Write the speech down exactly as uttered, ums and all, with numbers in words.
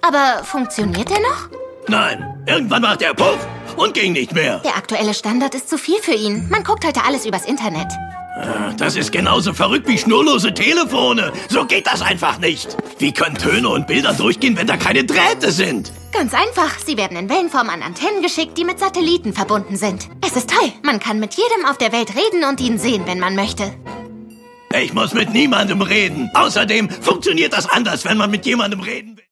Aber funktioniert er noch? Nein, irgendwann macht er Puff und ging nicht mehr. Der aktuelle Standard ist zu viel für ihn. Man guckt heute alles übers Internet. Das ist genauso verrückt wie schnurlose Telefone. So geht das einfach nicht. Wie können Töne und Bilder durchgehen, wenn da keine Drähte sind? Ganz einfach. Sie werden in Wellenform an Antennen geschickt, die mit Satelliten verbunden sind. Es ist toll. Man kann mit jedem auf der Welt reden und ihn sehen, wenn man möchte. Ich muss mit niemandem reden. Außerdem funktioniert das anders, wenn man mit jemandem reden will.